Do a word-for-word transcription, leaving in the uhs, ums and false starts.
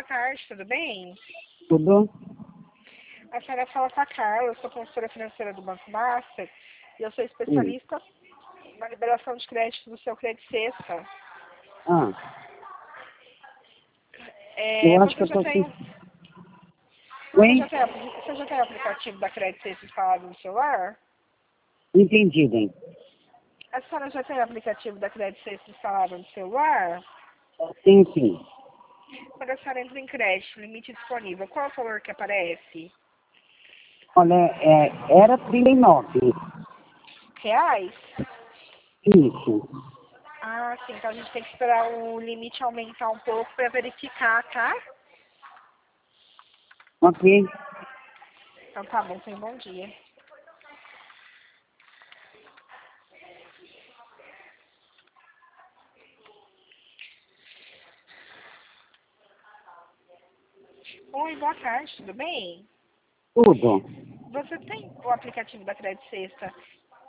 tarde, tudo bem? Tudo? A senhora fala com a Carla, eu sou consultora financeira do Banco Master e eu sou Sim. especialista na liberação de crédito do seu Crédito Sexta. Ah, É, eu acho que você eu já tô tem, assim. você já Oi? tem, apli- você já tem o aplicativo da Crédito Sexta instalado no celular? Entendi, bem. A senhora já tem o aplicativo da Crédito Sexta instalado no celular? Sim, sim. Quando a senhora entra em crédito, limite disponível, qual é o valor que aparece? Olha, é, era trinta e nove. Reais? Isso. Ah, sim, então a gente tem que esperar o limite aumentar um pouco para verificar, tá? Ok. Então tá bom, tenha um bom dia. Oi, boa tarde, tudo bem? Tudo. Você tem o aplicativo da Crédito Sexta